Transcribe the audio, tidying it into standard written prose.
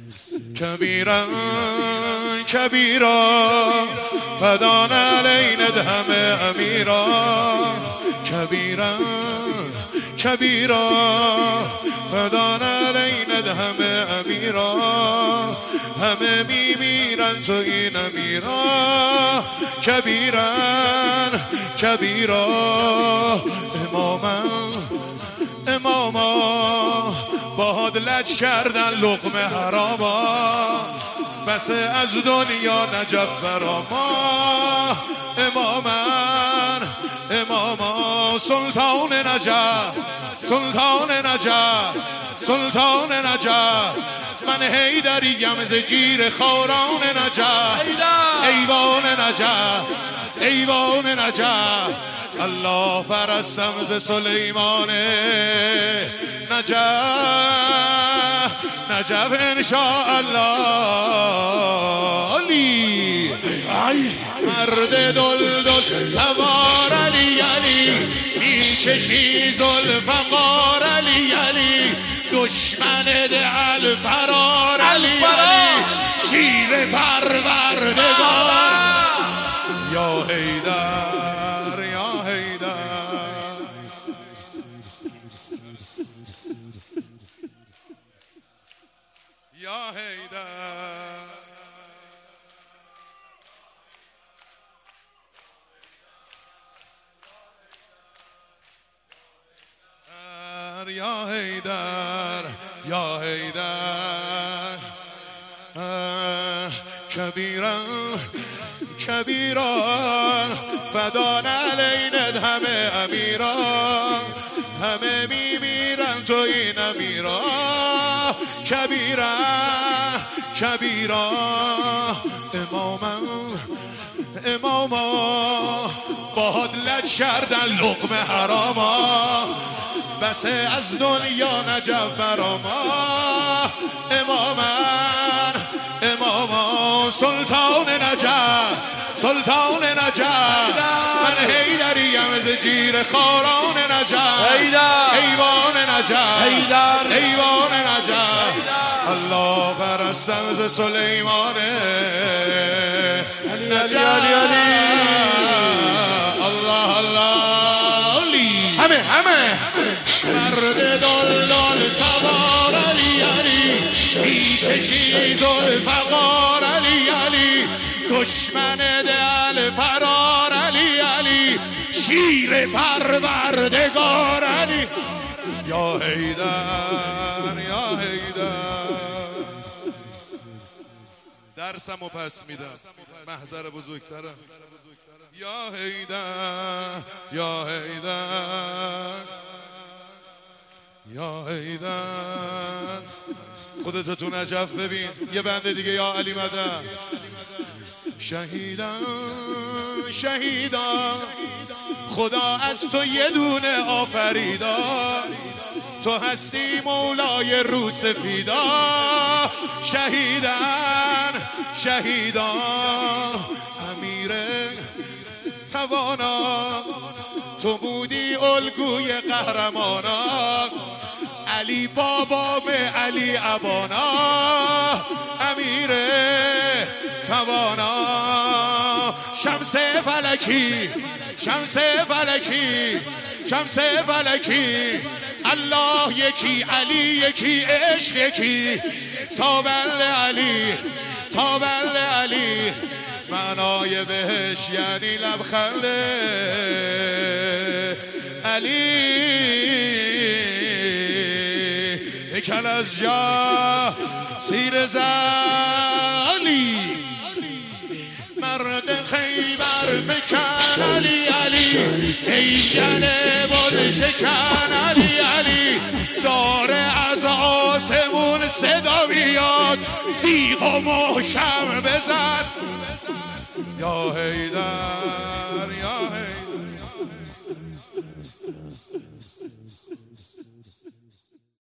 کبیرا کبیرا فدان علینا همه امیرا کبیرا کبیرا فدان علینا همه امیرا همه میمیرن تو این امیرا کبیرا کبیرا اماما باهاد لج کردن لقمه حراما بس از دنیا نجف براما اماما سلطان نجف سلطان نجف سلطان نجف من حیدریم ز جیر خوران نجف ایوان نجف ایوان نجف الله پرستم ز سلیمان نجف نجف انشاءالله علی مرد دلدل سوار علی علی میکشی ذوالفقار علی علی دشمن دل فرار علی علی شیر پروردگار یا حیدر یا حیدر یا حیدر یا حیدر یا حیدر کبیرا کبیرا فدان علینا همه امیرا همه میمیرن تو این امیرا کبیرا کبیرا اماما باهاد لج کردن لقمه حراما بس از دنیا نجف براما اماما سلطان نجف سلطان نجف من حیدریم ز جیر خوران نجف ایوان نجف ایوان نجف الله پرستم ز سلیمان نجف الله الله همه مرد دلال سوار علی علی میکشی ذوالفقار علی علی دشمن دل فرار علی علی شیر پروردگار علی یا حیدر یا حیدر درسمو پس میدم محضر بزرگترم یا حیدر یا حیدر یا حیدر خودتو تو نجف ببین یه بنده دیگه یا علی مدد شهیدم شهیدم خدا از تو یه دونه آفریدا تو هستی مولای رو سفیدا شهیدن شهیدان امیر توانا تو بودی الگوی قهرمانا علی بابا به علی ابانا امیر توانا شمس فلکی شمس فلکی شمس فلکی الله یکی علی یکی عشق یکی تابل علی تابل علی معنای بهش یعنی لبخند علی کل از جا سیر زالی مرد خیبر فکن علی علی ایجنه بود شکن علی علی داره از آسمون صدا میاد تیغ و محکم بزن یا حیدر یا